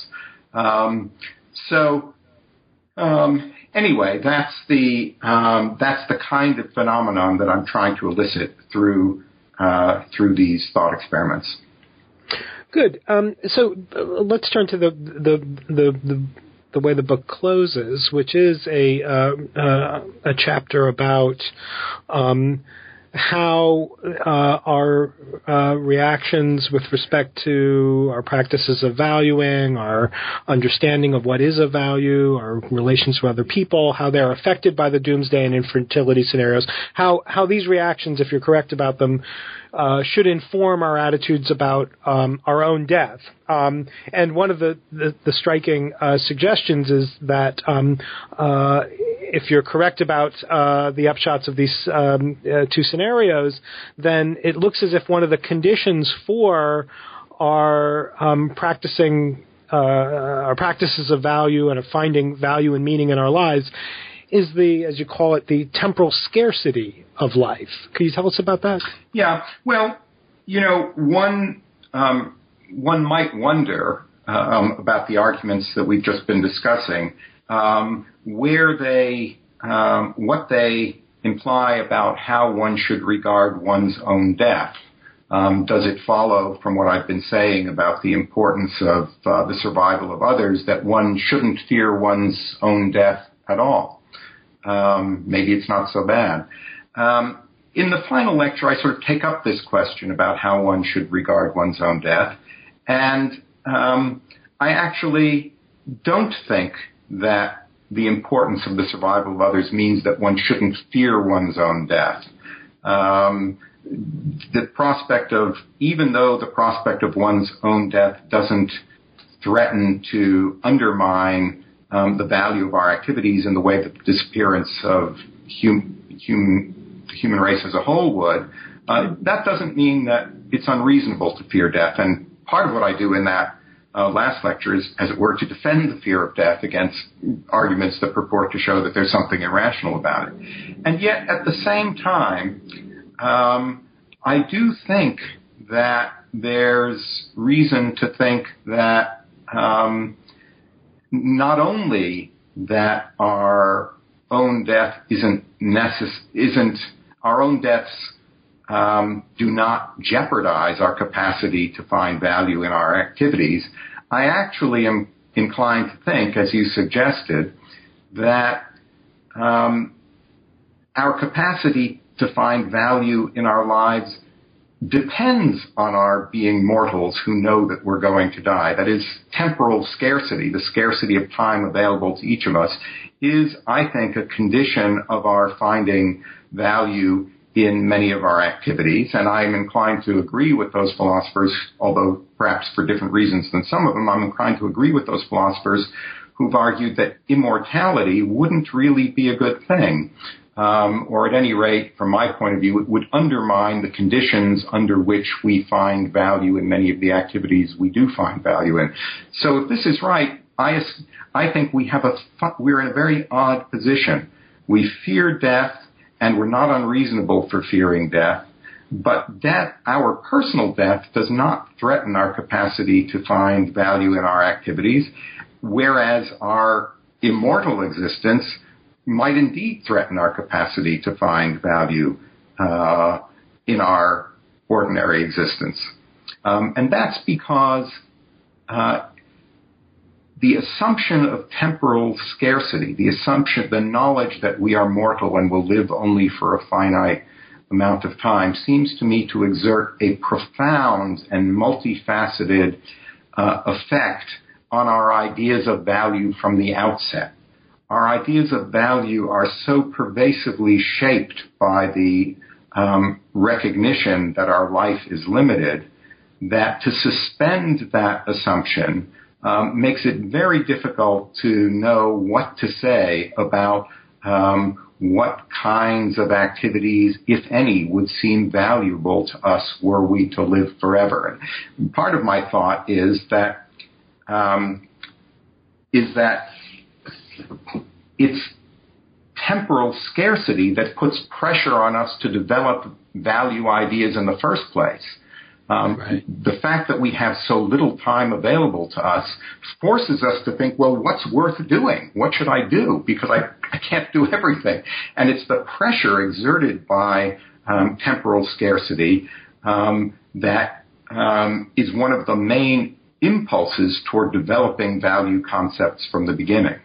Um, so, um, Anyway, that's the um, that's the kind of phenomenon that I'm trying to elicit through uh, through these thought experiments. Good. Um, so uh, let's turn to the the, the the the way the book closes, which is a uh, uh, a chapter about um, how uh, our uh, reactions with respect to our practices of valuing, our understanding of what is of value, our relations with other people, how they're affected by the doomsday and infertility scenarios, how how these reactions, if you're correct about them, uh, should inform our attitudes about um, our own death. Um, and one of the, the, the striking uh, suggestions is that um, uh, if you're correct about uh, the upshots of these um, uh, two scenarios, then it looks as if one of the conditions for our um, practicing uh, our practices of value and of finding value and meaning in our lives is the, as you call it, the temporal scarcity of life. Can you tell us about that? Yeah. Well, you know, one um, one might wonder um, about the arguments that we've just been discussing, um, where they, um, what they imply about how one should regard one's own death. Um, does it follow from what I've been saying about the importance of uh, the survival of others that one shouldn't fear one's own death at all? Um, maybe it's not so bad. Um, in the final lecture, I sort of take up this question about how one should regard one's own death. And um, I actually don't think that the importance of the survival of others means that one shouldn't fear one's own death. Um, the prospect of, even though the prospect of one's own death doesn't threaten to undermine um, the value of our activities in the way that the disappearance of hum, hum, the human race as a whole would, uh, that doesn't mean that it's unreasonable to fear death. And part of what I do in that uh, last lecture is, as it were, to defend the fear of death against arguments that purport to show that there's something irrational about it. And yet, at the same time, um, I do think that there's reason to think that um, not only that our own death isn't necess- isn't our own deaths um, do not jeopardize our capacity to find value in our activities. I actually am inclined to think, as you suggested, that um, our capacity to find value in our lives depends on our being mortals who know that we're going to die. That is, temporal scarcity, the scarcity of time available to each of us, is, I think, a condition of our finding value in many of our activities. And I'm inclined to agree with those philosophers, although perhaps for different reasons than some of them, I'm inclined to agree with those philosophers who've argued that immortality wouldn't really be a good thing. Um, or at any rate, from my point of view, it would undermine the conditions under which we find value in many of the activities we do find value in. So if this is right, I, I think we have a, we're in a very odd position. We fear death, and we're not unreasonable for fearing death, but death, our personal death, does not threaten our capacity to find value in our activities, whereas our immortal existence might indeed threaten our capacity to find value uh, in our ordinary existence. Um, and that's because uh, the assumption of temporal scarcity, the assumption, the knowledge that we are mortal and will live only for a finite amount of time, seems to me to exert a profound and multifaceted uh, effect on our ideas of value from the outset. Our ideas of value are so pervasively shaped by the um, recognition that our life is limited that to suspend that assumption um, makes it very difficult to know what to say about um, what kinds of activities, if any, would seem valuable to us were we to live forever. And part of my thought is that um, is that it's temporal scarcity that puts pressure on us to develop value ideas in the first place. Um, right. The fact that we have so little time available to us forces us to think, well, what's worth doing? What should I do? Because I, I can't do everything. And it's the pressure exerted by um, temporal scarcity um, that um, is one of the main impulses toward developing value concepts from the beginning.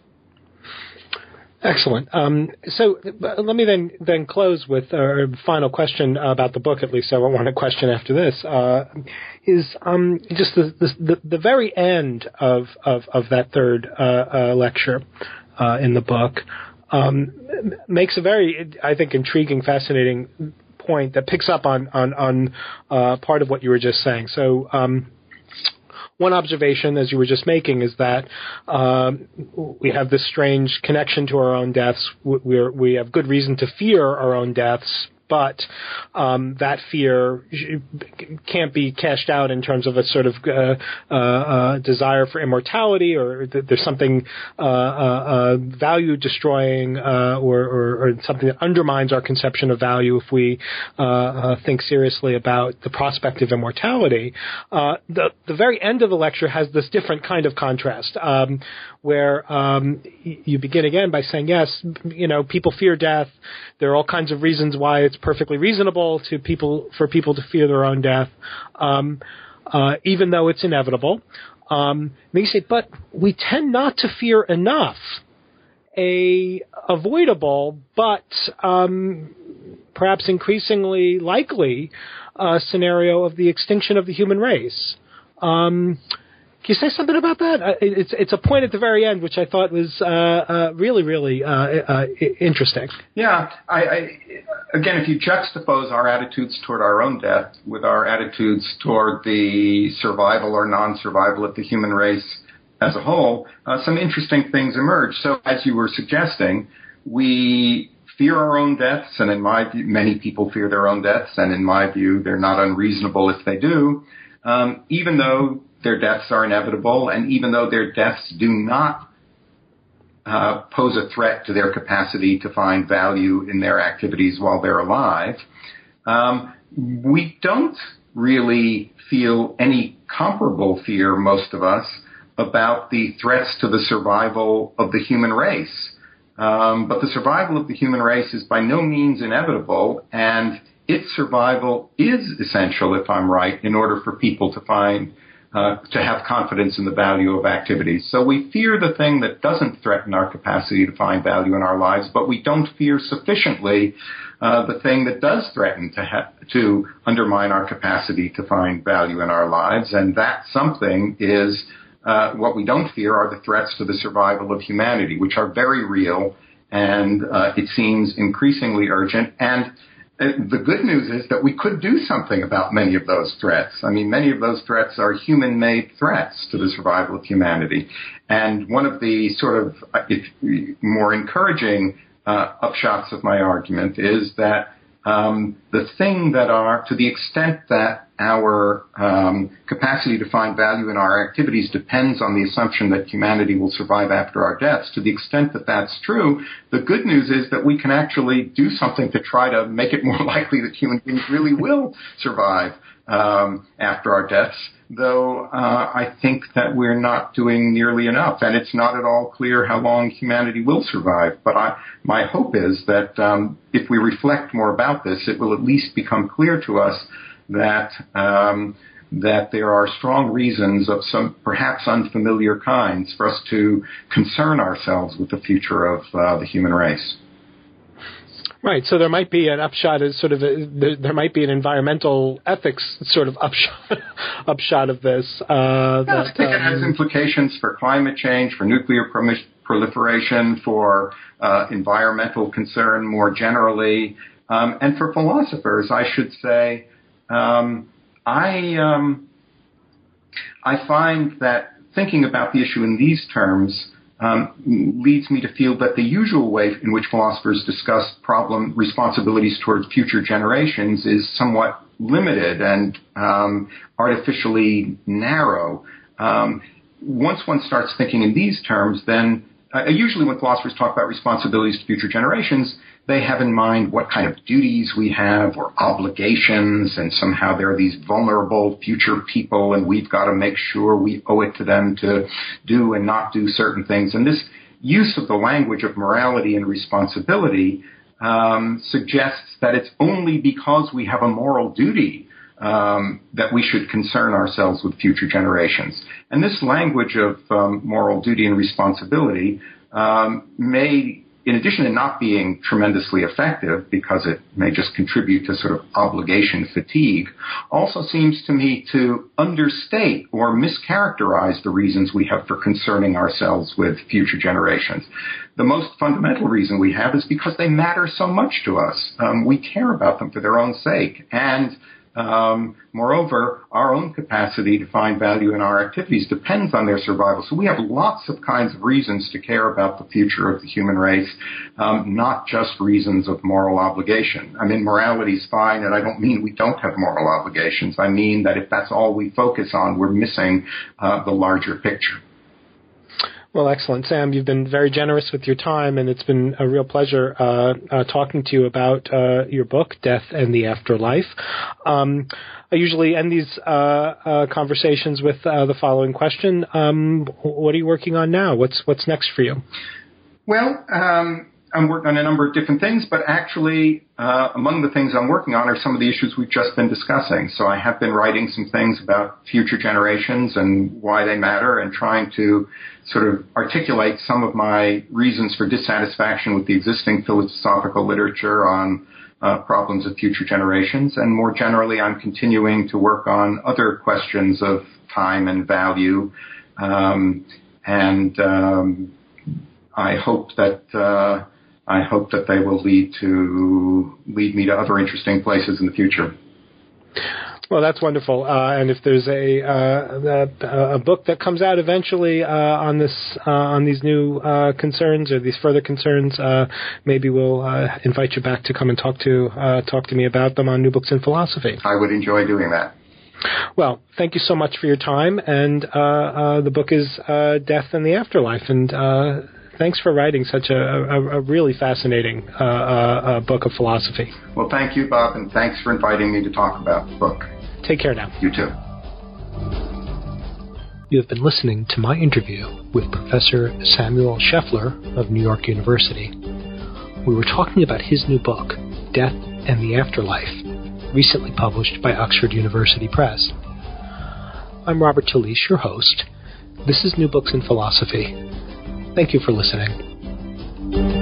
Excellent. Um, so let me then then close with a final question about the book, at least. So I want a question after this. Uh, is um, just the, the the very end of of, of that third uh, uh, lecture uh, in the book um, makes a very, I think, intriguing, fascinating point that picks up on on on uh, part of what you were just saying. So. Um, One observation, as you were just making, is that um, we have this strange connection to our own deaths. We're, we have good reason to fear our own deaths, but um, that fear can't be cashed out in terms of a sort of uh, uh, uh, desire for immortality, or th- there's something uh, uh, uh, value-destroying uh, or, or, or something that undermines our conception of value if we uh, uh, think seriously about the prospect of immortality. Uh, the, the very end of the lecture has this different kind of contrast, um, where um, you begin again by saying, yes, you know, people fear death. There are all kinds of reasons why it's perfectly reasonable to people for people to fear their own death, um, uh, even though it's inevitable. Um, and you say, but we tend not to fear enough a avoidable, but um, perhaps increasingly likely uh, scenario of the extinction of the human race. Um, you say something about that? Uh, it's it's a point at the very end which I thought was uh, uh, really, really uh, uh, interesting. Yeah. I, I, again, if you juxtapose our attitudes toward our own death with our attitudes toward the survival or non-survival of the human race as a whole, uh, some interesting things emerge. So, as you were suggesting, we fear our own deaths, and in my view, many people fear their own deaths, and in my view, they're not unreasonable if they do, um, even though their deaths are inevitable, and even though their deaths do not uh, pose a threat to their capacity to find value in their activities while they're alive, um, we don't really feel any comparable fear, most of us, about the threats to the survival of the human race. Um, but the survival of the human race is by no means inevitable, and its survival is essential, if I'm right, in order for people to find, uh, to have confidence in the value of activities. So we fear the thing that doesn't threaten our capacity to find value in our lives, but we don't fear sufficiently uh, the thing that does threaten to ha- to undermine our capacity to find value in our lives, and that something is Uh, what we don't fear are the threats to the survival of humanity, which are very real, and uh, it seems increasingly urgent. And uh, the good news is that we could do something about many of those threats. I mean, many of those threats are human-made threats to the survival of humanity. And one of the sort of uh, if, more encouraging uh, upshots of my argument is that um, the thing that are, to the extent that our um, capacity to find value in our activities depends on the assumption that humanity will survive after our deaths. To the extent that that's true, the good news is that we can actually do something to try to make it more likely that human beings really will survive um, after our deaths, though uh, I think that we're not doing nearly enough, and it's not at all clear how long humanity will survive. But I, my hope is that um, if we reflect more about this, it will at least become clear to us that um, that there are strong reasons of some perhaps unfamiliar kinds for us to concern ourselves with the future of uh, the human race. Right. So there might be an upshot as sort of a, there, there might be an environmental ethics sort of upshot upshot of this. Uh, yeah, that, I think um, it has implications for climate change, for nuclear prom- proliferation, for uh, environmental concern more generally, um, and for philosophers, I should say. Um, I um, I find that thinking about the issue in these terms um, leads me to feel that the usual way in which philosophers discuss problem responsibilities towards future generations is somewhat limited and um, artificially narrow. Um, once one starts thinking in these terms, then uh, usually when philosophers talk about responsibilities to future generations, they have in mind what kind of duties we have or obligations, and somehow there are these vulnerable future people, and we've got to make sure we owe it to them to do and not do certain things. And this use of the language of morality and responsibility um, suggests that it's only because we have a moral duty um, that we should concern ourselves with future generations. And this language of um, moral duty and responsibility um, may, in addition to not being tremendously effective, because it may just contribute to sort of obligation fatigue, also seems to me to understate or mischaracterize the reasons we have for concerning ourselves with future generations. The most fundamental reason we have is because they matter so much to us. Um, we care about them for their own sake. And Um, moreover, our own capacity to find value in our activities depends on their survival. So we have lots of kinds of reasons to care about the future of the human race, um, not just reasons of moral obligation. I mean, morality is fine, and I don't mean we don't have moral obligations. I mean that if that's all we focus on, we're missing uh, the larger picture. Well, excellent. Sam, you've been very generous with your time, and it's been a real pleasure uh, uh, talking to you about uh, your book, Death and the Afterlife. Um, I usually end these uh, uh, conversations with uh, the following question. Um, what are you working on now? What's what's next for you? Well, um, I'm working on a number of different things, but actually uh, among the things I'm working on are some of the issues we've just been discussing. So I have been writing some things about future generations and why they matter, and trying to sort of articulate some of my reasons for dissatisfaction with the existing philosophical literature on uh, problems of future generations. And more generally, I'm continuing to work on other questions of time and value um, and um, I hope that uh, I hope that they will lead to lead me to other interesting places in the future. Well, that's wonderful. Uh, and if there's a, uh, a a book that comes out eventually uh, on this uh, on these new uh, concerns or these further concerns, uh, maybe we'll uh, invite you back to come and talk to uh, talk to me about them on New Books in Philosophy. I would enjoy doing that. Well, thank you so much for your time. And uh, uh, the book is uh, Death and the Afterlife. And uh, thanks for writing such a, a, a really fascinating uh, uh, book of philosophy. Well, thank you, Bob, and thanks for inviting me to talk about the book. Take care now. You too. You have been listening to my interview with Professor Samuel Scheffler of New York University. We were talking about his new book, Death and the Afterlife, recently published by Oxford University Press. I'm Robert Talisse, your host. This is New Books in Philosophy. Thank you for listening.